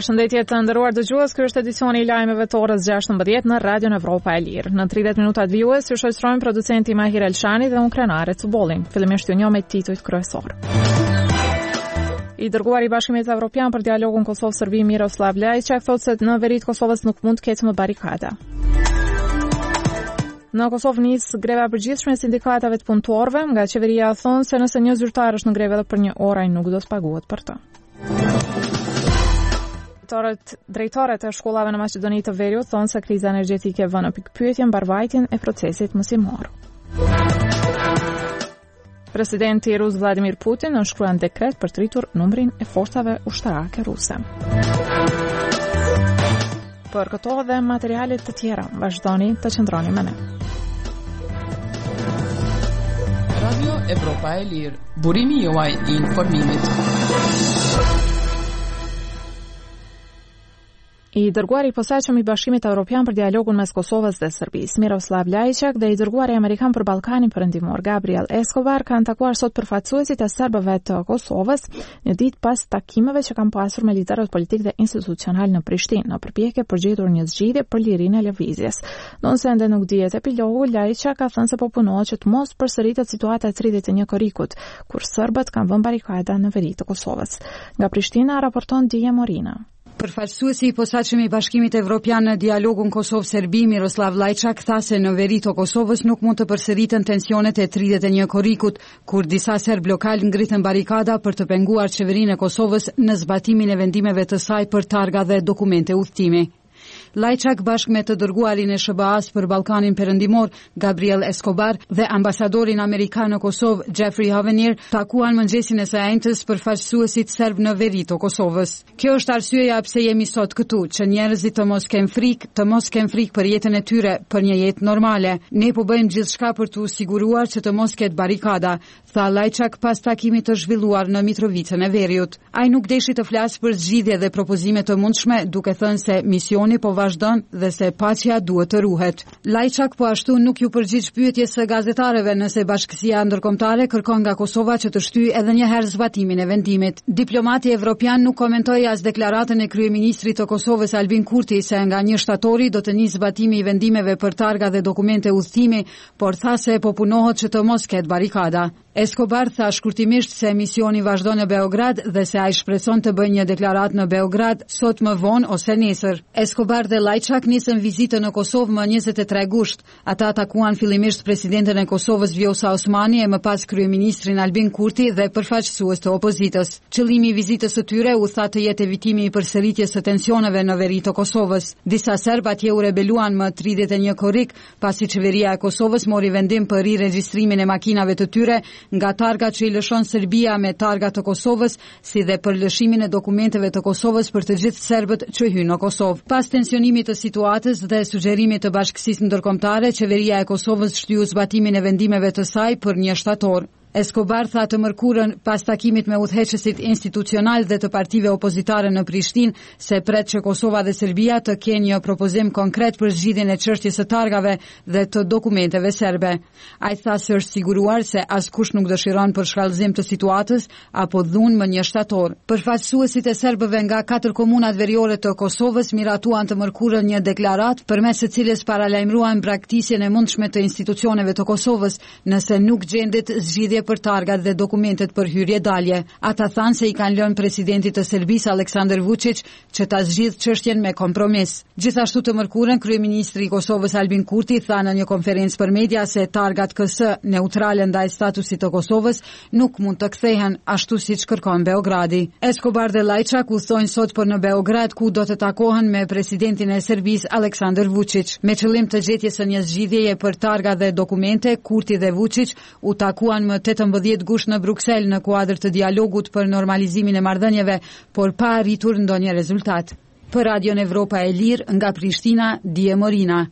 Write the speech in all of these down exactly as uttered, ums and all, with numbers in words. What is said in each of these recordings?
Përshëndetje të nderuar dëgjues, ky është edicioni i lajmeve të orës gjashtëmbëdhjetë në Radion Evropa e Lirë. Në tridhjetë minuta të vijues ju shoqërojmë producenti Mahir Elshani dhe unë Krenare Cubolli. Fillimisht ju njoh me titujt kryesor. I dërguari i Bashkimit Evropian për dialogun Kosovë-Serbi Miroslav Lajçak thotë se në veri të Kosovës nuk mund të ketë më barikada. Në Kosovë nis greva e përgjithshme e sindikatave të punëtorëve, nga qeveria thonë se nëse një zyrtar është në grevë edhe për një orë, ai nuk do të paguhet për të. Drejtorët e shkollave në Maqedoni të Veriut thonë se kriza energjetike vën në pikpyetje mbarvajtjen e procesit mësimor. Presidenti rus Vladimir Putin nënshkruan dekret për të rritur numrin e forcave ushtarake ruse. Për këto dhe materialet të tjera, vazhdoni të qëndroni me ne. Radio Evropa e Lirë, burimi juaj i informimit. I dërguari i posaçëm i Bashkimit Evropian për dialogun mes Kosovës dhe Serbisë, Miroslav Lajçak, dhe i dërguari amerikan për Ballkanin Perëndimor, Gabriel Escobar, kanë takuar sot përfaqësuesit e serbëve të Kosovës, një ditë pas takimeve që kanë pasur me liderët politik dhe institucional në Prishtinë, në përpjekje për gjetur një zgjidhje për lirinë e lëvizjes. Nëse ende nuk dihet epilogu, Lajçak ka thënë se po punohet që të mos përsëritet situata e tridhjetë e një korrikut, kur serbët kanë vënë barikada në veri të Kosovës. Nga Prishtina raporton Dije Morina. Përfaqësuesi i posaçëm i Bashkimit Evropian në dialogun Kosovë-Serbi Miroslav Lajçak tha se në veri të Kosovës nuk mund të përsëriten tensionet e tridhjetë e një korrikut, kur disa serb lokal ngritën barikada për të penguar qeverinë e Kosovës në zbatimin e vendimeve të saj për targa dhe dokumente udhtimi. Lajçak bashkë me të dërguarin e S B A-s për Ballkanin Perëndimor, Gabriel Escobar, dhe ambasadorin amerikan në Kosovë, Jeffrey Havenier, takuan mëngjesin e së enjtës përfaqësuesit serb në veri të Kosovës. Kjo është arsyeja pse jemi sot këtu, që njerëzit të mos kenë frikë, të mos kenë frikë për jetën e tyre, për një jetë normale. Ne po bëjmë gjithçka për të siguruar që të mos ketë barikada, tha Lajçak pas takimit të zhvilluar në Mitrovicën e Veriut. Ai nuk deshi të flasë për zgjidhje dhe propozime të mundshme, duke thënë se misioni po vazhdon dhe se paqja duhet të ruhet. Lajçak po ashtu nuk ju përgjigj pyetjes së gazetarëve nëse Bashkësia Ndërkombëtare kërkon nga Kosova që të shtyjë edhe një herë zbatimin e vendimit. Diplomati evropian nuk komentoi as deklaratën e kryeministrit të Kosovës Albin Kurti se nga një shtatori do të nisë zbatimi i vendimeve për targa dhe dokumente udhtimi, por tha se po punohet që të mos ketë barikada. Escobar tha shkurtimisht se misioni vazhdon në Beograd dhe se ai shpreson të bëjë një deklaratë në Beograd sot më vonë ose nesër. Escobar dhe Lajçak nisën vizitën në Kosovë më njëzet e tre gusht. Ata takuan fillimisht presidenten e Kosovës Vjosa Osmani e më pas kryeministrin Albin Kurti dhe përfaqësues të opozitës. Qëllimi i vizitës së tyre u tha të jetë evitimi i përsëritjes së tensioneve në veri të Kosovës. Disa serb atje u rebeluan më tridhjetë e një korrik, pasi qeveria e Kosovës mori vendim për riregjistrimin e makinave të tyre nga targa që i lëshon Serbia me targa të Kosovës, si dhe për lëshimin e dokumenteve të Kosovës për të gjithë serbët që hyjnë në Kosovë. Pas tensionimit të situatës dhe sugjerimit të Bashkësisë Ndërkombëtare, qeveria e Kosovës shtyu zbatimin e vendimeve të saj për një shtator. Escobar tha të mërkurën pas takimit me udhëheqësit institucional dhe të partive opozitare në Prishtinë se pret që Kosova dhe Serbia të kenë një propozim konkret për zgjidhjen e çështjes së targave dhe të dokumenteve serbe. Ai tha se është siguruar se askush nuk dëshiron për shkallëzim të situatës apo dhunë më një shtator. Përfaqësuesit e serbëve nga katër komunat veriore të Kosovës miratuan të mërkurën një deklaratë përmes së cilës paralajmëruan braktisjen e mundshme të institucioneve të Kosovës nëse nuk gjendet zgjidhje për targat dhe dokumentet për hyrje dalje. Ata thanë se i kanë lënë presidentit të Serbisë Aleksandar Vučić që ta zgjidhë çështjen me kompromis. Gjithashtu të mërkurën kryeministri i Kosovës Albin Kurti tha në një konferencë për media se targat K S neutrale ndaj statusit të Kosovës nuk mund të kthehen ashtu siç kërkon Beogradi. Escobar dhe Lajçak udhtojnë sot për në Beograd ku do të takohen me presidentin e Serbisë Aleksandar Vučić. Me qëllim të gjetjes së një zgjidhjeje për targa dhe dokumente, Kurti dhe Vučić u takuan më tetëmbëdhjetë gusht në Bruksel në kuadër të dialogut për normalizimin e marrëdhënieve, por pa arritur ndonjë rezultat. Për Radion Evropa e Lirë nga Prishtina, Dije Morina.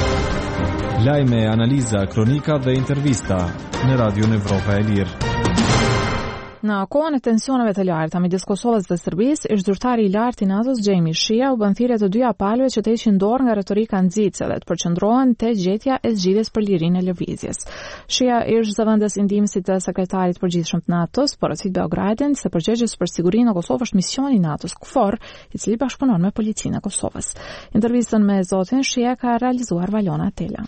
Lajme, analiza, kronika dhe intervista në Radion Evropa e Lirë. Në kohën e tensioneve të larta midis Kosovës dhe Serbisë, ish zyrtari i lartë i NATO-s Jamie Shea u bën thirrje të dyja palëve që të heqin dorë nga retorika nxitse dhe të përqendrohen te gjetja e zgjidhjes për lirinë e lëvizjes. Shea ish zëvendës i ndihmësit të sekretarit përgjithshëm të NATO-s, porosit Beogradin se përgjegjës për sigurinë e Kosovës është misioni i NATO-s KFOR, i cili bashkëpunon me policinë e Kosovës. Intervistën me zotin Shea ka realizuar Valona Tela.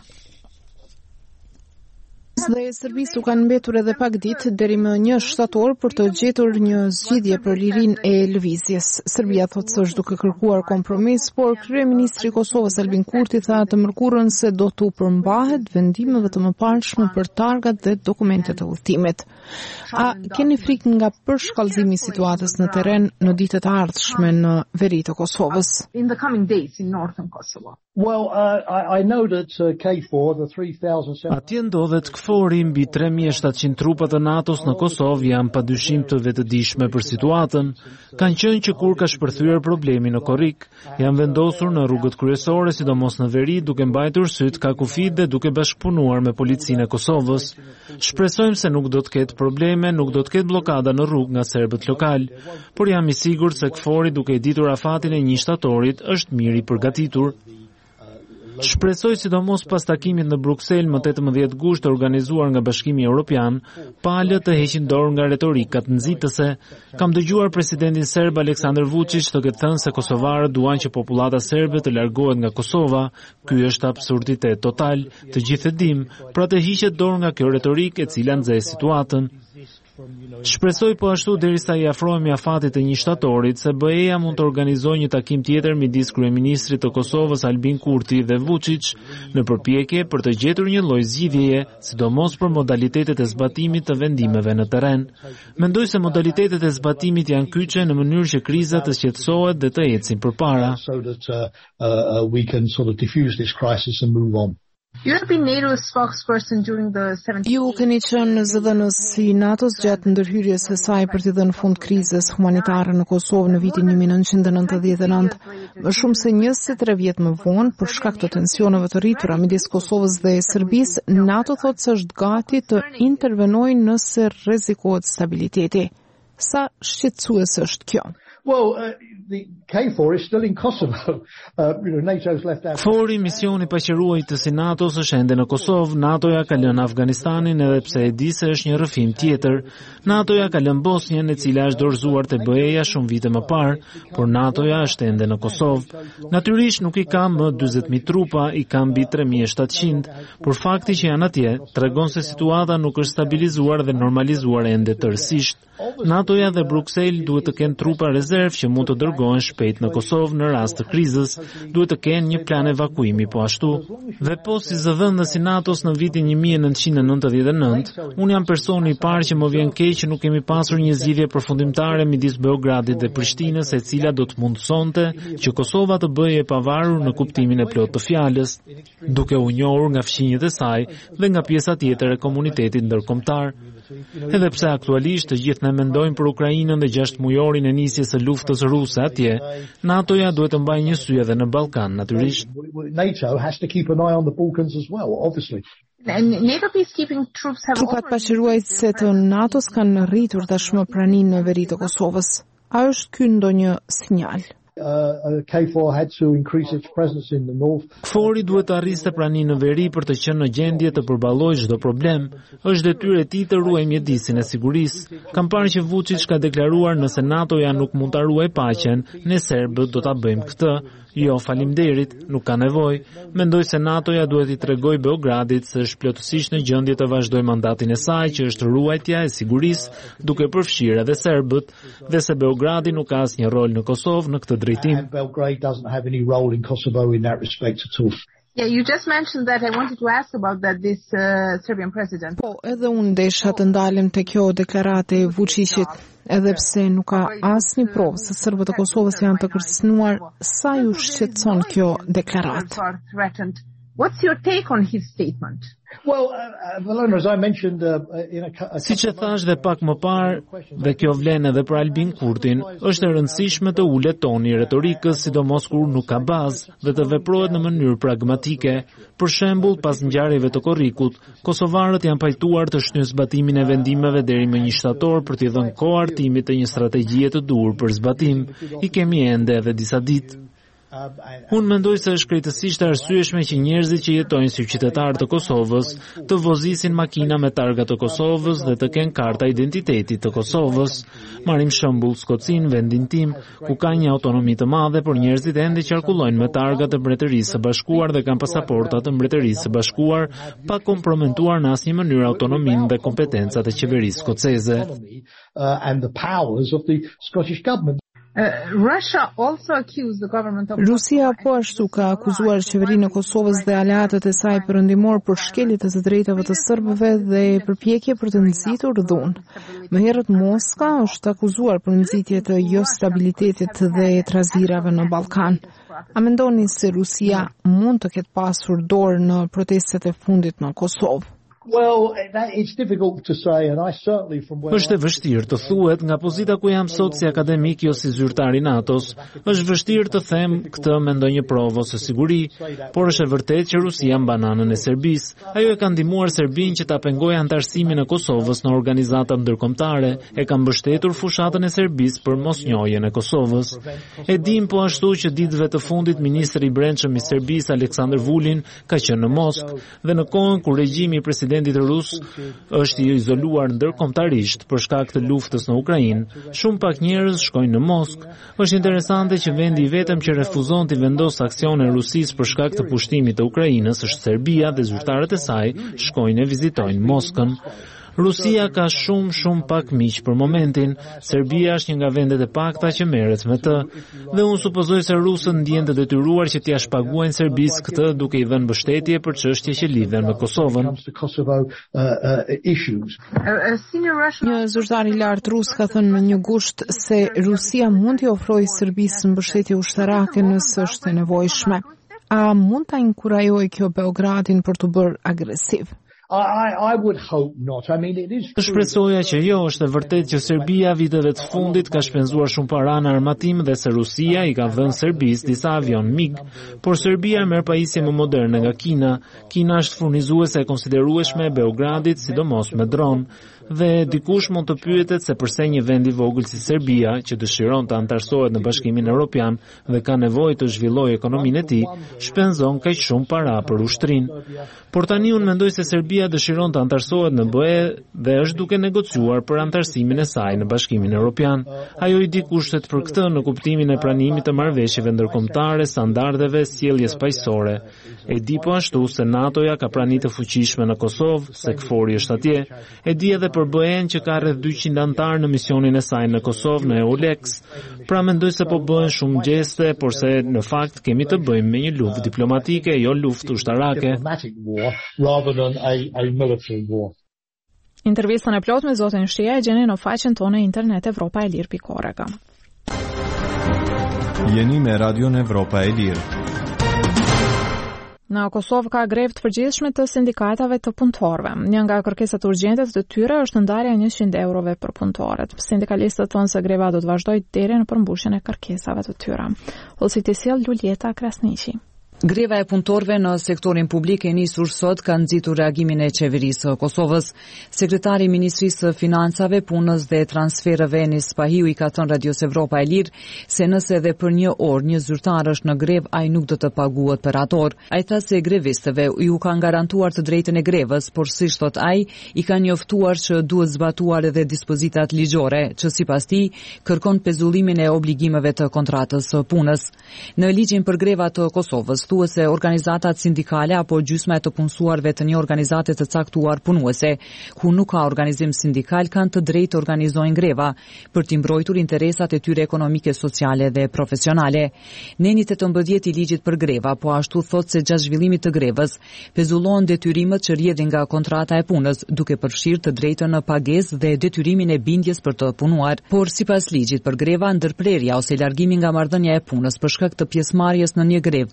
Dhe Serbisë u kanë mbetur edhe pak ditë deri më një shtator për të gjetur një zgjidhje për lirinë e lëvizjes. Serbia thotë se është duke kërkuar kompromis, por kryeministri i Kosovës Albin Kurti tha të mërkurën se do të përmbahet vendimeve të mëparshme për targat dhe dokumentet e udhëtimit. A keni frikë nga përshkallëzimi i situatës në terren në ditët e ardhshme në veri të Kosovës? In the coming days in northern Kosovo. Well, uh, I, I know that uh, K four, the three thousand seven hundred... Atje ndodhet KFOR-i mbi tre mijë e shtatëqind trupat të NATO-s në Kosovë janë padyshim të vetëdijshme për situatën. Kanë qenë që kur ka shpërthyer problemi në korrik, janë vendosur në rrugët kryesore, sidomos në veri, duke mbajtur syt ka kufit dhe duke bashkëpunuar me policinë e Kosovës. Shpresojmë se nuk do të ketë probleme, nuk do të ketë blokada në rrugë nga serbët lokal, por jam i sigurt se KFOR-i duke i ditur afatin e një shtatorit është mirë i përgatitur. Shpresoj sidomos pas takimit në Bruksel më tetëmbëdhjetë gusht organizuar nga Bashkimi Evropian, palët të heqin dorë nga retorikat nxitëse. Kam dëgjuar presidentin serb Aleksandar Vučić të ketë thënë se kosovarët duan që popullata serbe të largohet nga Kosova. Ky është absurditet total, të gjithë e dim, pra të hiqet dorë nga kjo retorikë e cila nxeh situatën. Shpresoj po ashtu derisa i afrohemi afatit të një shtatorit se B E-ja mund të organizojë një takim tjetër midis kryeministrit të Kosovës Albin Kurti dhe Vučić në përpjekje për të gjetur një lloj zgjidhjeje, sidomos për modalitetet e zbatimit të vendimeve në terren. Mendoj se modalitetet e zbatimit janë kyçe në mënyrë që kriza të shqetësohet dhe të ecin përpara. so that uh, uh, we can sort of diffuse this crisis and move on. You have been NATO spokesperson during the seventeenth. Ju keni qenë zëdhënës i NATO-s gjatë ndërhyrjes së saj për të dhënë fund krizës humanitare në Kosovë në vitin një mijë e nëntëqind e nëntëdhjetë e nëntë. Më shumë se njëzet e tre vjet më vonë, për shkak të tensioneve të rritura midis Kosovës dhe Serbisë, NATO thotë se është gati të intervenojë nëse rrezikohet stabiliteti. Sa shqetësuese është kjo? Well, uh, the K four is still in Kosovo. Uh, you know, NATO's left out. KFOR-i, misioni paqëruajtës i NATO-s, është ende në Kosovë. NATO-ja ka lënë Afganistanin edhe pse e di se është një rrëfim tjetër. NATO-ja ka lënë Bosnjën, e cila është dorëzuar te B E-ja shumë vite më parë, por NATO-ja është ende në Kosovë. Natyrisht nuk i ka më dyzet mijë trupa, i ka mbi tre mijë e shtatëqind, por fakti që janë atje tregon se situata nuk është stabilizuar dhe normalizuar ende tërësisht. NATO-ja dhe Bruksel duhet të kenë trupa rezervë që mund të dërgohen shpejt në Kosovë në rast të krizës, duhet të kenë një plan evakuimi po ashtu. Dhe po si zëvendës i NATO-s në vitin një mijë e nëntëqind e nëntëdhjetë e nëntë, unë jam personi i parë që më vjen keq që nuk kemi pasur një zgjidhje përfundimtare midis Beogradit dhe Prishtinës, e cila do të mundësonte që Kosova të bëhej e pavarur në kuptimin e plotë të fjalës, duke u njohur nga fqinjet e saj dhe nga pjesa tjetër e komunitetit ndërkombëtar. Edhe pse aktualisht të gjithë ne mendojmë për Ukrainën dhe gjashtë mujorin e nisjes së luftës ruse atje, NATO-ja duhet të mbajë një sy edhe në Ballkan, natyrisht. NATO has to keep an eye on the Balkans as well, obviously. And NATO peacekeeping troops have Trupat paqëruese të NATO-s kanë rritur tashmë praninë në veri të Kosovës. A është ky ndonjë sinjal? Uh, K four had to increase its presence in the north. KFOR-i duhet të arriste praninë në veri për të qenë në gjendje të përballojë çdo problem. Është detyrë e tij të ruajë mjedisin e sigurisë. Kam parë që Vučić ka deklaruar nëse NATO-ja nuk mund ta ruajë paqen, ne serbët do ta bëjmë këtë. Jo, faleminderit, nuk ka nevojë. Mendoj se NATO-ja duhet i tregojë Beogradit se është plotësisht në gjendje të vazhdojë mandatin e saj, që është ruajtja e sigurisë, duke përfshirë edhe serbët, dhe se Beogradi nuk ka asnjë rol në Kosovë në këtë drejtim. Belgrade doesn't have any role in Kosovo in that respect at all. Yeah, you just mentioned that. I wanted to ask about that this uh, Serbian president. Po, edhe unë desha të ndalim te kjo deklarate e Vučićit, edhe pse nuk ka asnjë provë se serbët e Kosovës janë të kërcënuar, sa ju shqetëson kjo deklaratë? What's your take on his statement? Well, uh, Valona, as I mentioned, uh, in a, a Siç e thash dhe pak më parë, dhe kjo vlen edhe për Albin Kurtin, është e rëndësishme të ulet toni retorikës, sidomos kur nuk ka bazë dhe të veprohet në mënyrë pragmatike. Për shembull, pas ngjarjeve të Korrikut, kosovarët janë pajtuar të shtyjnë zbatimin e vendimeve deri më një shtator për t'i dhënë kohë hartimit të një strategjie të duhur për zbatim. I kemi ende edhe disa ditë. Unë mendoj se është krejtësisht e arsyeshme që njerëzit që jetojnë si qytetarë të Kosovës të vozisin makina me targa të Kosovës dhe të kenë karta identitetit të Kosovës. Marrim shembull Skocin, vendin tim, ku ka një autonomi të madhe, por njerëzit ende qarkullojnë me targa të Mbretërisë së Bashkuar dhe kanë pasaporta të Mbretërisë së Bashkuar, pa komprometuar në asnjë mënyrë autonominë dhe kompetencat e qeverisë skoceze. Uh, Russia also accused the government of Rusia po ashtu ka akuzuar qeverinë e Kosovës dhe aleatët e saj perëndimor për shkelje të të drejtave të serbëve dhe përpjekje për të nxitur dhunë. Më herët Moska është akuzuar për nxitje të jo stabilitetit dhe trazirave në Ballkan. A mendoni se Rusia mund të ketë pasur dorë në protestet e fundit në Kosovë? Well, that, it's difficult to say, and I certainly from where Është e vështirë të thuhet nga pozita ku jam sot si akademik jo si zyrtar i NATO-s. Është vështirë të them këtë me ndonjë provë ose siguri, por është e vërtetë që Rusia mban anën e Serbisë. Ajo e ka ndihmuar Serbinë që ta pengojë antarësimin e Kosovës në organizata ndërkombëtare, e ka mbështetur fushatën e Serbisë për mosnjohjen e Kosovës. E dim po ashtu që ditëve të fundit ministri i brendshëm i Serbisë Aleksandar Vulin ka qenë në Moskë dhe në kohën kur regjimi i presidentit rus është i izoluar ndërkombëtarisht për shkak të luftës në Ukrainë, shumë pak njerëz shkojnë në Moskë. Është interesante që vendi i vetëm që refuzon të vendosë aksione Rusisë për shkak të pushtimit të Ukrainës është Serbia dhe zyrtarët e saj shkojnë e vizitojnë Moskën. Rusia ka shumë shumë pak miq për momentin. Serbia është një nga vendet e pakta që merret me të. Dhe unë supozoj se rusët ndjehen të detyruar që t'ia shpaguajnë Serbisë këtë duke i dhënë mbështetje për çështje që lidhen me Kosovën. Një zyrtar i lartë rus ka thënë në një gusht se Rusia mund t'i ofrojë Serbisë mbështetje ushtarake nëse është e nevojshme. A mund ta inkurajojë kjo Beogradin për të bërë agresiv? I, I would hope not. I mean, it is true. Shpresoja që jo, është e vërtetë që Serbia viteve të fundit ka shpenzuar shumë para në armatim dhe se Rusia i ka dhënë Serbisë disa avion MiG, por Serbia merr pajisje më moderne nga Kina. Kina është furnizuese e konsiderueshme e Beogradit, sidomos me dron. Dhe dikush mund të pyetet se përse një vend i vogël si Serbia, që dëshiron të antarësohet në Bashkimin Evropian dhe ka nevojë të zhvillojë ekonominë e tij, shpenzon kaq shumë para për ushtrinë. Por tani unë mendoj se Serbia dëshiron të antarësohet në B E dhe është duke negociuar për antarësimin e saj në Bashkimin Evropian. Ajo i di kushtet për këtë në kuptimin e pranimit të marrëveshjeve ndërkombëtare, standardeve, sjelljes paqësore. E di po ashtu se NATO-ja ka prani të fuqishme në Kosovë, se KFOR-i është atje. E di edhe për B E-n që ka rreth dyqind antarë në misionin e saj në Kosovë në EULEX. Pra mendoj se po bëhen shumë gjeste, por se në fakt kemi të bëjmë me një luftë diplomatike, jo luftë ushtarake. Intervistën e plot me zotin Shtia e gjeni në faqen tonë internet Evropa e Lirë pikë org. Jeni me Radion Evropa e Lirë. Në Kosovë ka grevë të përgjithshme të sindikatave të punëtorëve. Një nga kërkesat urgjente të tyre është ndarja njëqind eurove për punëtorët. Sindikalistët thonë se greva do të vazhdojë deri në përmbushjen e kërkesave të tyre. Ose të sjell Luljeta Krasniqi. Greva e punëtorëve në sektorin publik e nisur sot ka nxitur reagimin e qeverisë së Kosovës. Sekretari i Ministrisë së Financave, Punës dhe Transfereve Enis Pahiu i ka thënë Radios Evropa e Lirë se nëse edhe për një orë një zyrtar është në grevë, ai nuk do të paguhet për atë orë. Ai tha se grevistëve ju kanë garantuar të drejtën e grevës, por siç thot ai, i kanë njoftuar që duhet zbatuar edhe dispozitat ligjore, që sipas tij kërkon pezullimin e obligimeve të kontratës së punës. Në ligjin për grevat të Kosovës se organizatat sindikale apo gjysma e të punësuarve të një organizate të caktuar punuese, ku nuk ka organizim sindikal, kanë të drejtë të organizojnë greva për t'i mbrojtur interesat e tyre ekonomike, sociale dhe profesionale. Neni tetëmbëdhjetë i ligjit për greva, po ashtu thot se gjatë zhvillimit të grevës, pezullohen detyrimet që rrjedhin nga kontrata e punës, duke përfshirë të drejtën në pagesë dhe detyrimin e bindjes për të punuar. Por sipas ligjit për greva, ndërprerja ose largimi nga marrëdhënia e punës për shkak të pjesëmarrjes në një grevë të lidhshme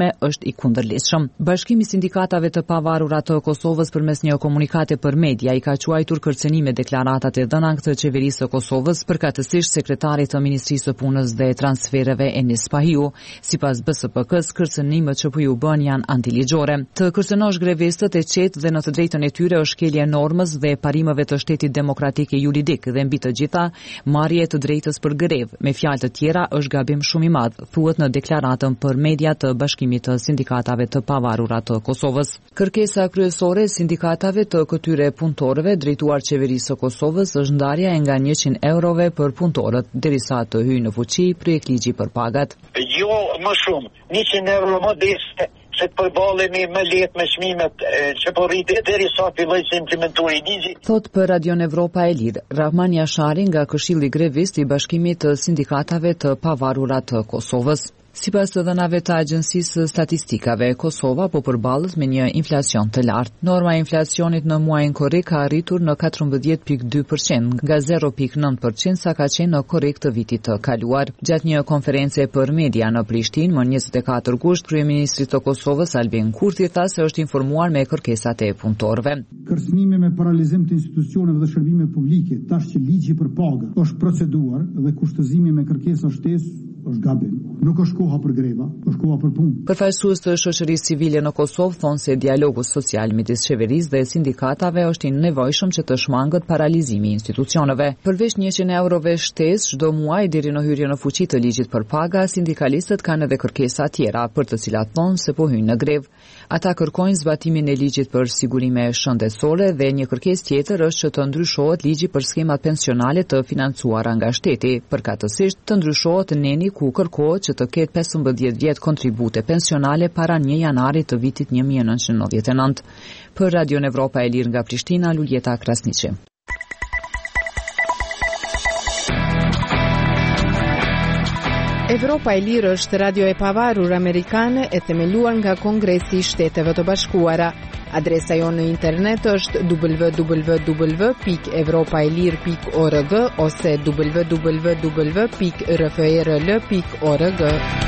ndryshme është i kundërligjshëm. Bashkimi i sindikatave të pavarura të Kosovës përmes një komunikate për media i ka quajtur kërcënime deklaratat e dhëna të qeverisë së Kosovës, përkatësisht sekretarit të Ministrisë së Punës dhe Transfereve Enis Pahiu. Sipas B S P K-s, kërcënimet që po ju bën janë antiligjore. Të kërcënosh grevistët e qetë dhe në të drejtën e tyre është shkelje e normës dhe parimeve të shtetit demokratik e juridik dhe mbi të gjitha marrje të drejtës për grev. Me fjalë të tjera, është gabim shumë i madh, thuhet në deklaratën për media të Bashkimit të Sindikatave të Pavarura të Kosovës. Kërkesa kryesore e sindikatave të këtyre punëtorëve drejtuar qeverisë së Kosovës është ndarja e nga njëqind eurove për punëtorët derisa të hyjë në fuqi projektligji për pagat. Jo më shumë, njëqind euro më desë se të përbalemi më lehtë me çmimet që po rritet derisa filloj të implementojë ligji. Thot për Radio Evropa e Lirë, Rahman Jashari nga Këshilli Grevist i Bashkimit të Sindikatave të Pavarura të Kosovës. Sipas të dhënave të Agjencisë Statistikave, Kosova po përballet me një inflacion të lartë. Norma e inflacionit në muajin korrik ka arritur në katërmbëdhjetë pikë dy përqind, nga zero pikë nëntë përqind sa ka qenë në korrik të vitit të kaluar. Gjatë një konference për media në Prishtinë më njëzet e katër gusht, kryeministri të Kosovës Albin Kurti tha se është informuar me kërkesat e punëtorëve. Kërcënime me paralizim të institucioneve dhe shërbime publike, tash që ligji për paga është proceduar dhe kushtëzimi me kërkesa shtesë është gabim. Nuk është koha për greva, është koha për punë. Përfaqësues të shoqërisë civile në Kosovë thonë se dialogu social midis qeverisë dhe sindikatave është i nevojshëm që të shmangët paralizimi i institucioneve. Përveç njëqind eurove shtesë çdo muaj deri në hyrjen në fuqi të ligjit për paga, sindikalistët kanë edhe kërkesa tjera, për të cilat thonë se po hyjnë në grev. Ata kërkojnë zbatimin e ligjit për sigurime shëndetësore dhe një kërkesë tjetër është që të ndryshohet ligji për skemat pensionale të financuara nga shteti, përkatësisht të ndryshohet neni ku kërkohet që të ketë pesëmbëdhjetë vjet kontribute pensionale para një janarit të vitit një mijë e nëntëqind e nëntëdhjetë e nëntë. Për Radio Evropa e Lirë nga Prishtina, Luljeta Krasniqi. Evropa e Lirë është radio e pavarur amerikane e themeluar nga Kongresi i Shteteve të Bashkuara. Adresa jonë në internet është w w w pikë evropaelir pikë org ose w w w pikë r f e r l pikë org.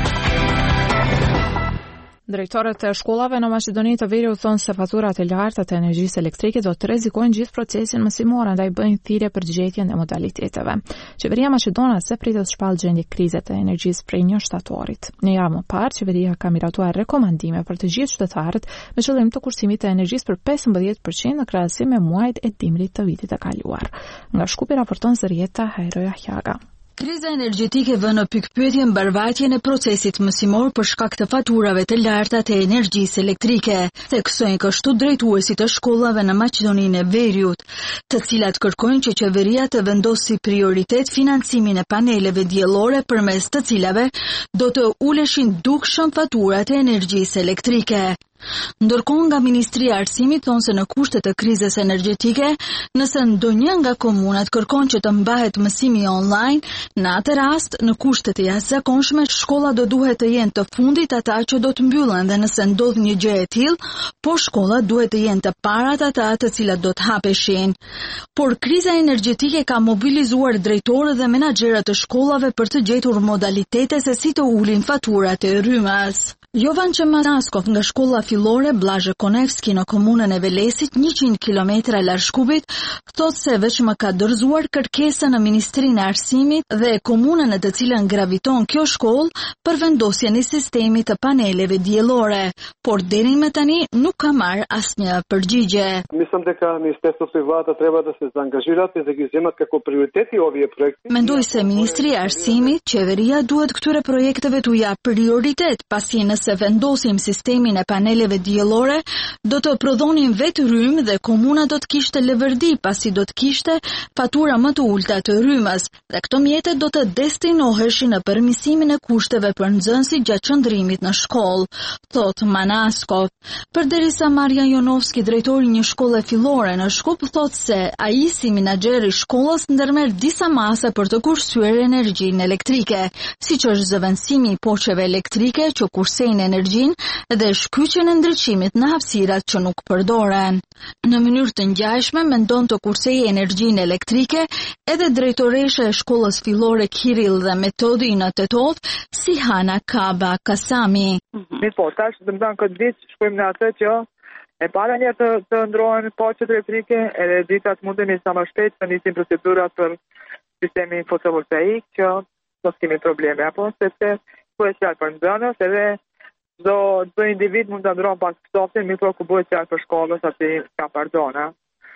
Drejtorët e shkollave në Maqedoni të Veriut thonë se faturat e larta të energjisë elektrike do të rrezikojnë gjithë procesin mësimor, andaj bëjnë thirrje për zgjedhjen e modaliteteve. Qeveria maqedonase pritet të shpallë gjendje krize të energjisë prej një shtatorit. Një javë më parë, qeveria ka miratuar rekomandime për të gjithë qytetarët me qëllim të kursimit të energjisë për pesëmbëdhjetë përqind në krahasim me muajt e dimrit të vitit të kaluar. Nga Shkupi raporton Zërieta Hajroja Hjaga. Kriza energjetike vë në pikpyetje mbarvajtjen e procesit mësimor për shkak të faturave të larta të energjisë elektrike, theksojnë kështu drejtuesit të shkollave në Maqedoninë e Veriut, të cilat kërkojnë që qeveria të vendosë si prioritet financimin e paneleve diellore përmes të cilave do të uleshin dukshëm faturat e energjisë elektrike. Ndërkohë nga Ministria e Arsimit thonë se në kushtet e krizës energjetike, nëse ndonjë nga komunat kërkon që të mbahet mësimi online, në atë rast, në kushtet e jashtëzakonshme, shkolla do duhet të jenë të fundit ata që do të mbyllen dhe nëse ndodh një gjë e tillë, po shkollat duhet të jenë të parat ata të cilat do të hapeshin. Por kriza energjetike ka mobilizuar drejtorët dhe menaxherët e shkollave për të gjetur modalitete se si të ulin faturat e rrymës. Jovan Qemanaskov nga shkolla fillore Blazhe Konevski në komunën e Velesit, njëqind kilometra larg Shkupit, thotë se veç më ka dorëzuar kërkesa në Ministrinë e Arsimit dhe komunën në të cilën graviton kjo shkollë për vendosjen e sistemit të paneleve diellore, por deri më tani nuk ka marrë asnjë përgjigje. Mislim дека Министерството привата treba да се заангажират и да ги вземат како приоритети овие проекти. Mendoj se Ministria e Arsimit, qeveria duhet këtyre projekteve t'u japë prioritet, pasi në se vendosim sistemin e paneleve diellore, do të prodhonin vetë rrymë dhe komuna do të kishte levërdi pasi do të kishte fatura më të ulta të rrymës dhe këto mjete do të destinoheshin në përmirësimin e kushteve për nxënësit gjatë qëndrimit në shkollë, thot Manaskov. Përderisa Marja Jonovski, drejtori një shkolle fillore në Shkup, thot se ai si menaxher i shkollës ndërmerr disa masa për të kursyer energjinë elektrike, siç është zëvendësimi i poçeve elektrike që kursejnë përdorin energjinë dhe shkyqjen e ndriçimit në hapësirat që nuk përdoren. Në mënyrë të ngjashme mendon të kursejë energjinë elektrike edhe drejtoresha e shkollës fillore Kirill dhe Metodi në Tetov, Sihana Kaba Kasami. Mirë po, tash do të thënë këtë ditë shkojmë në atë që e para një të, të ndrohen paqet elektrike, edhe ditat mundemi sa më shpejt të nisim procedurat për sistemin fotovoltaik që mos kemi probleme, apo sepse ku e qartë për ndrënës edhe do çdo individ mund të ndrohen pas softin, mirë po ku bëhet qartë për shkollës aty ka pardona.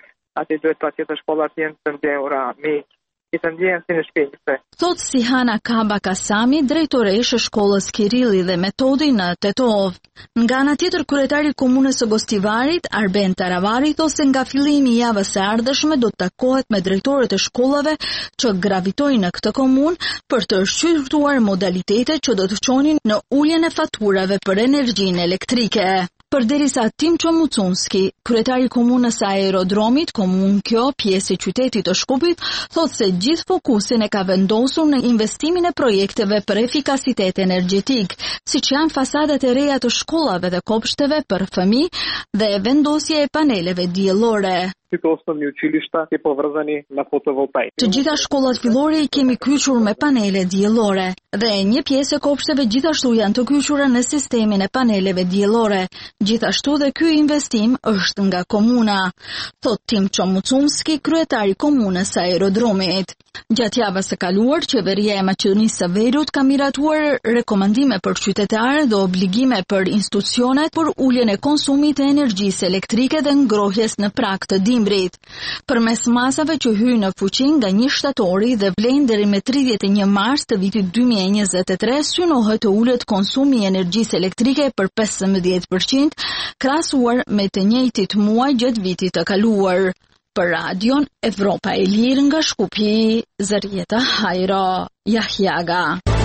Aty duhet patjetër shkollat të jenë të ngjehura me i të ndjenë si në shpejtë. Thot Sihana Kaba Kasami, drejtoresh e shkollës Kirilli dhe Metodi në Tetov. Nga ana tjetër, kryetari i komunës së Gostivarit, Arben Taravari, thot se nga fillimi i javës së ardhshme do të takohet me drejtorët e shkollave që gravitojnë në këtë komunë për të shqyrtuar modalitete që do të çonin në uljen e faturave për energjinë elektrike. Përderisa Tim Çomucunski, kryetari i komunës së Aerodromit, komunë kjo, pjesë e qytetit të Shkupit, thotë se gjithë fokusin e ka vendosur në investimin e projekteve për efikasitet energjetik, siç janë fasadat e reja të shkollave dhe kopshteve për fëmijë dhe vendosja e paneleve diellore. Piuttosto mio училища e повързани на фотоволтаик. Të gjitha shkollat fillore i kemi kyçur me panele diellore dhe një pjesë e kopshteve gjithashtu janë të kyçura në sistemin e paneleve diellore. Gjithashtu dhe ky investim është nga komuna, thot Tim Çomucunski, kryetari i komunës së Aerodromit. Gjatë javës së kaluar, qeveria e Maqedonisë së Veriut ka miratuar rekomandime për qytetarë dhe obligime për institucionet për uljen e konsumit të energjisë elektrike dhe ngrohjes në prag të dimrit. Përmes masave që hyjnë në fuqi nga një shtatori dhe vlen deri me tridhjetë e një mars të vitit dy mijë e njëzet e tre, synohet të ulet konsumi i energjisë elektrike për pesëmbëdhjetë përqind, krahasuar me të njëjtit muaj gjatë vitit të kaluar. Për Radion Evropa e Lirë nga Shkupi, Zërieta Hajro Jahjaga.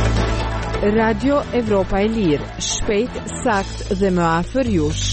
Radio Evropa e Lirë, shpejt, sakt dhe më afër jush.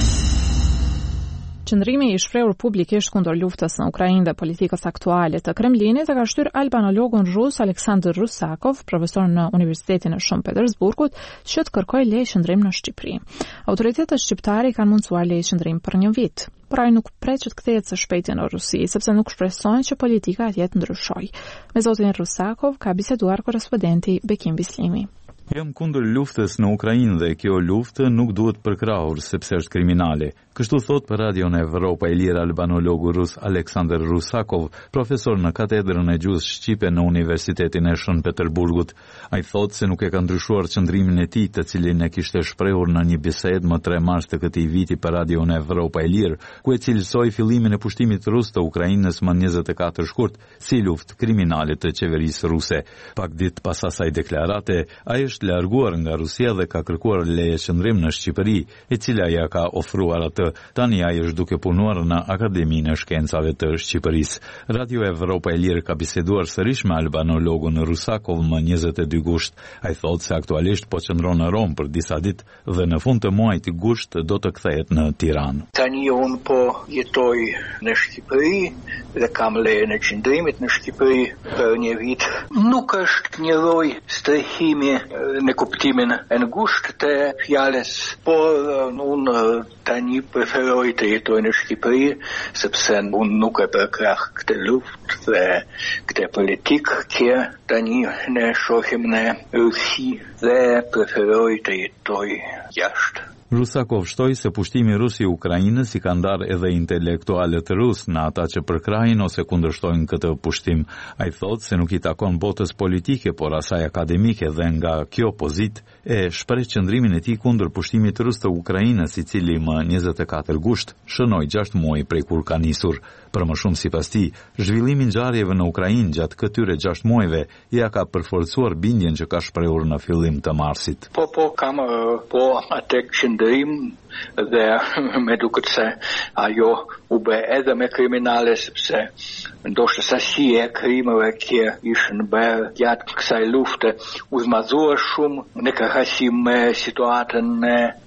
Qëndrimi i shprehur publikisht kundër luftës në Ukrainë dhe politikës aktuale të Kremlinit e ka shtyr albanologun rus Aleksandr Rusakov, profesor në Universitetin e Shën Petersburgut, që të kërkojë leje qëndrim në Shqipëri. Autoritetet shqiptare kanë mundsuar leje qëndrim për një vit, por ai nuk pret që të kthehet së shpejti në Rusi, sepse nuk shpresojnë që politika atje të ndryshojë. Me zotin Rusakov ka biseduar korrespondenti Bekim Bislimi. Jam kundër luftës në Ukrainë dhe kjo luftë nuk duhet përkrahur sepse është kriminale. Kështu thot për Radion Evropa e Lirë albanologu rus Aleksandr Rusakov, profesor në katedrën e gjuhës shqipe në Universitetin e Shën Petersburgut. Ai thot se nuk e ka ndryshuar qëndrimin e tij, të cilin e kishte shprehur në një bisedë më tre mars të këtij viti për Radion Evropa e Lirë, ku e cilësoi fillimin e pushtimit rus të Ukrainës më njëzet e katër shkurt si luftë kriminale të qeverisë ruse. Pak ditë pas asaj deklarate, ai është larguar nga Rusia dhe ka kërkuar leje qëndrim në Shqipëri, e cila ja ka ofruar atë. Tani ai është duke punuar në Akademinë e Shkencave të Shqipërisë. Radio Evropa e Lirë ka biseduar sërish me albanologun Rusakov më njëzet e dy gusht. Ai thotë se aktualisht po qëndron në Rom për disa ditë dhe në fund të muajit gusht do të kthehet në Tiranë. Tani unë po jetoj në Shqipëri dhe kam lejen e qëndrimit në Shqipëri për një vit. Nuk është një lloj strehimi në kuptimin e ngushtë të fjalës, por unë tani preferoj të jetoj në Shqipëri, sepse unë nuk e përkrah këtë luftë dhe këtë politikë që tani ne shohim në Rusi dhe preferoj të jetoj jashtë. Rusakov shtoi se pushtimi rus i Ukrainës i ka ndarë edhe intelektualët rus në ata që përkrahin ose kundërshtojnë këtë pushtim. Ai thotë se nuk i takon botës politike, por asaj akademike dhe nga kjo pozitë e shpreh qëndrimin e tij kundër pushtimit rus të Ukrainës, i cili më njëzet e katër gusht shënoi gjashtë muaj prej kur ka nisur. Për më shumë sipas tij, zhvillimi i ngjarjeve në Ukrainë gjatë këtyre gjashtë muajve ja ka përforcuar bindjen që ka shprehur në fillim të marsit. Po po kam po atë qëndrim dhe me duket se ajo u bë edhe me kriminale, sepse ndoshta sasia e krimeve që ishin bërë gjatë kësaj lufte u zmazuar shumë në krahasim me situatën në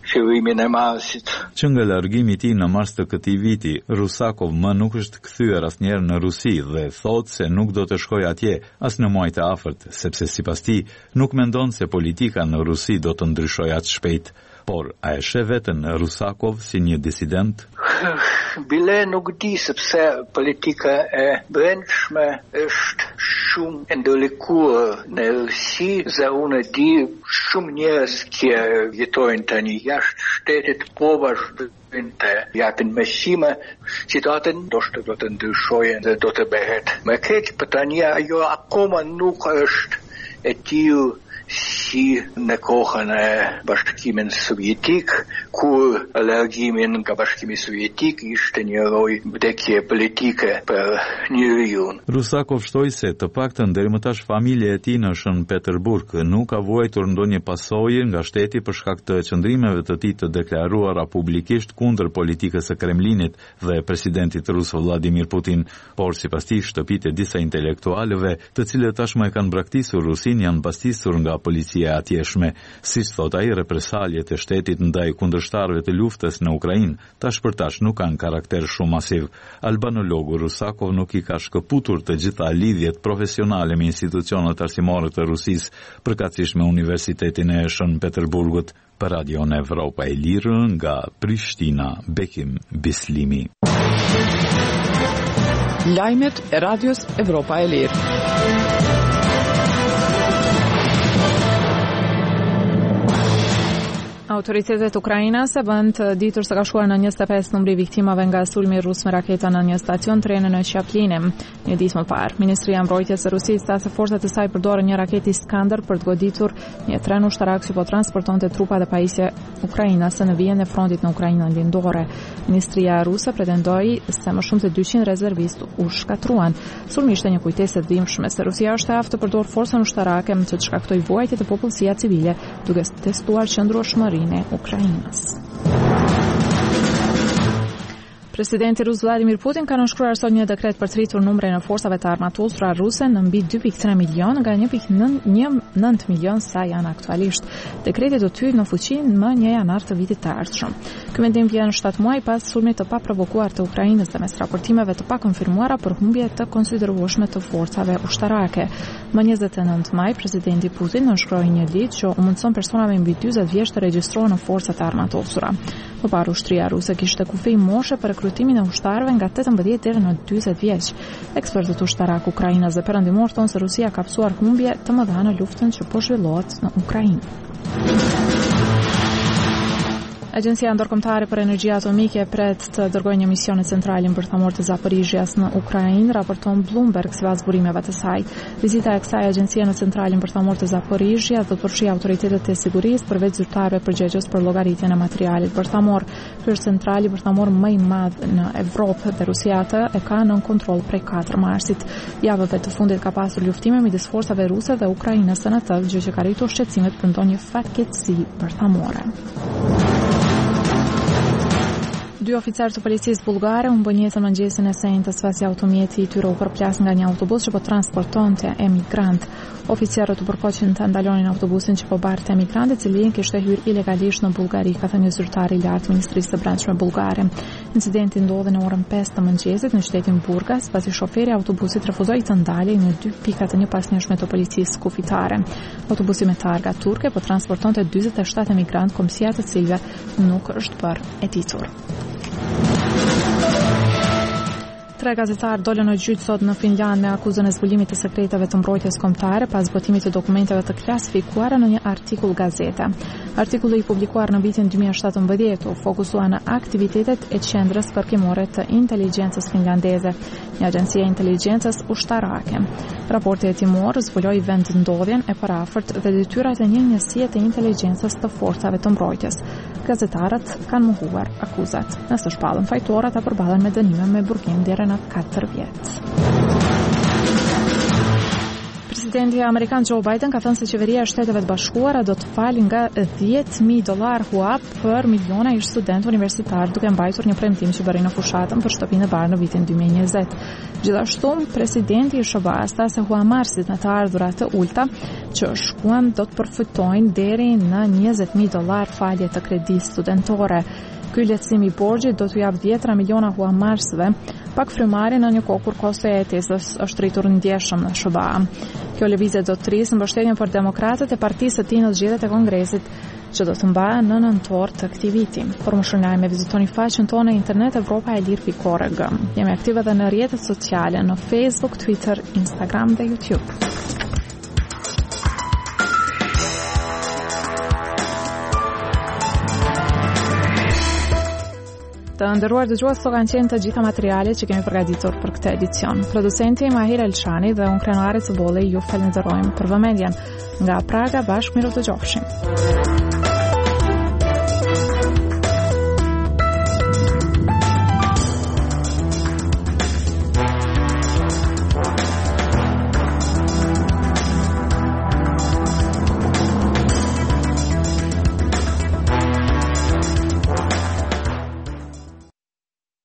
qëllimin e marsit. Që nga largimi i tij në mars të këtij viti, Rusakov më nuk është kthyer asnjëherë në Rusi dhe thotë se nuk do të shkojë atje as në muajt e afërt, sepse sipas tij nuk mendon se politika në Rusi do të ndryshojë aq shpejt. Por a e sheh veten Rusakov si një disident? Bile nuk di sepse politika e brendshme është shumë e ndërlikuar në Rusi, dhe unë di shumë njerëz që jetojnë tani jashtë shtetit po vazhdojnë të japin mësime, situatën ndoshta do të ndryshojë dhe do të bëhet më keq, por tani ajo akoma nuk është e tillë si në kohën e Bashkimit Sovjetik, kur largimin nga Bashkimi Sovjetik ishte një lloj vdekje politike për njeriu. Rusakov shtoi se të paktën deri më tash familja e tij në Shën Peterburg nuk ka vuajtur ndonjë pasojë nga shteti për shkak të qëndrimeve të tij të deklaruara publikisht kundër politikës së Kremlinit dhe presidentit rus Vladimir Putin, por sipas tij shtëpitë e disa intelektualëve, të cilët tashmë e kanë braktisur Rusin, janë pastisur nga policia e atjeshme. Siç thot ai, represaljet e shtetit ndaj kundërshtarëve të luftës në Ukrainë tash për tash nuk kanë karakter shumë masiv. Albanologu Rusakov nuk i ka shkëputur të gjitha lidhjet profesionale me institucionet arsimore të Rusisë, përkatësisht me Universitetin e Shën Peterburgut. Për Radion Evropa e Lirë nga Prishtina, Bekim Bislimi. Lajmet e Radios Evropa e Lirë. Autoritetet ukrainase bënd të ditur se ka shkuar në njëzet e pesë numri viktimave nga sulmi rus me raketa në një stacion treni në Qaplinim. Një ditë më parë, Ministria e Mbrojtjes së Rusisë tha se forcat e saj përdorën një raketë Iskander për të goditur një tren ushtarak që po transportonte trupa dhe pajisje ukrainase në vijën e frontit në Ukrainën lindore. Ministria ruse pretendoi se më shumë se dyqind rezervistë u shkatruan. Sulmi ishte një kujtesë e dhimbshme se Rusia është e aftë të përdorë forcën ushtarake me që të shkaktoj vuajtje të popullsia civile, duke testuar qëndrueshmërinë e Ukrainës. Presidenti rus Vladimir Putin ka nënshkruar sot një dekret për të rritur numrin e forcave të armatosura ruse në mbi dy pikë tre milion nga një pikë nëntë milion sa janë aktualisht. Dekreti do të hyjë në fuqi më një janar të vitit të ardhshëm. Ky mendim vjen shtatë muaj pas sulmit të paprovokuar të Ukrainës dhe mes raportimeve të pakonfirmuara për humbje të konsiderueshme të forcave ushtarake. Më njëzet e nëntë maj, presidenti Putin nënshkroi një ligj që u mundson personave mbi dyzet vjeç të regjistrohen në forcat e armatosura. Më parë ushtria ruse kishte kufi moshe për rekrutimin e ushtarëve nga tetëmbëdhjetë deri në dyzet vjeç. Ekspertët ushtarak ukrainaz dhe perëndimor thonë se Rusia ka psuar humbje të mëdha në luftën që po zhvillohet në Ukrainë. Agjencia ndërkombëtare për energji atomike pret të dërgojë një mision në centralin bërthamor të Zaporizhjas në Ukrainë, raporton Bloomberg sipas burimeve të saj. Vizita e kësaj agjencie në centralin bërthamor të Zaporizhjas do të përfshijë autoritetet e sigurisë përveç zyrtarëve përgjegjës për llogaritjen e materialit bërthamor. Ky është centrali bërthamor më i madh në Evropë dhe Rusia atë e ka nën kontroll prej katër marsit. Javëve të fundit ka pasur luftime midis forcave ruse dhe ukrainase në të, gjë që ka rritur shqetësimet për ndonjë fatkeqësi bërthamore. Dy oficerë të policisë bullgare humbën jetën mëngjesin e sejtës pasi automjeti i tyre u përplas nga një autobus që po transportonte emigrant. Oficerët u përpoqën të ndalonin autobusin që po barte emigrant, i cili kishte hyrë ilegalisht në Bullgari, ka thënë një zyrtar i lartë Ministrisë së Brendshme bullgare. Incidenti ndodhi në orën pesë të mëngjesit në qytetin Burgas, pasi shoferi i autobusit refuzoi të ndalej në dy pikat të njëpasnjëshme të policisë kufitare. Autobusi me targa turke po transportonte dyzet e shtatë emigrant, komisia të cilëve nuk është bërë e ditur. Tre gazetarë dolën në gjyq sot në Finland me akuzën e zbulimit të sekreteve të mbrojtjes kombëtare pas botimit të dokumenteve të klasifikuara në një artikull gazete. Artikulli i publikuar në vitin dy mijë e shtatëmbëdhjetë u fokusua në aktivitetet e qendrës kërkimore të inteligjencës finlandeze, një agjencie e inteligjencës ushtarake. Raporti hetimor zbuloi vendndodhjen e parafort dhe detyrat e një njësie të inteligjencës të forcave të mbrojtjes. Gazetarët kanë mohuar akuzat. Nëse shpallën fajtor, ata përballen me dënime me burgim deri në katër vjet. Presidenti amerikan Joe Biden ka thënë se qeveria e Shteteve të Bashkuara do të falë nga dhjetë mijë dollar huap për miliona ish studentë universitar, duke mbajtur një premtim që bëri në fushatën për shtëpinë e parë në vitin dy mijë e njëzet. Gjithashtu, presidenti i shëbasta se huamarrësit në të ardhurat të ulta që shkuan do të përfitojnë deri në njëzet mijë dollar falje të kredisë studentore. Ky lehtësim i borxhit do t'u jap dhjetra miliona huamarrësve pak frymëri në një kohë kur kosto e jetesës është rritur ndjeshëm në SHBA. Kjo lëvizje do të rrisë mbështetjen për demokratët e partisë së tij në zgjedhjet e Kongresit që do të mbahen në nëntor të këtij viti. Për më shumë lajme vizitoni faqen tonë në internet europa e lir pikë org. Jemi aktive edhe në rrjetet sociale në Facebook, Twitter, Instagram dhe YouTube. Të nderuar dëgjues, këto kanë qenë të gjitha materialet që kemi përgatitur për këtë edicion. Producenti Mahir Elshani dhe unë Krenare Cëbolli ju falenderojmë për vëmendjen. Nga Praga bashkë miru të gjofshim.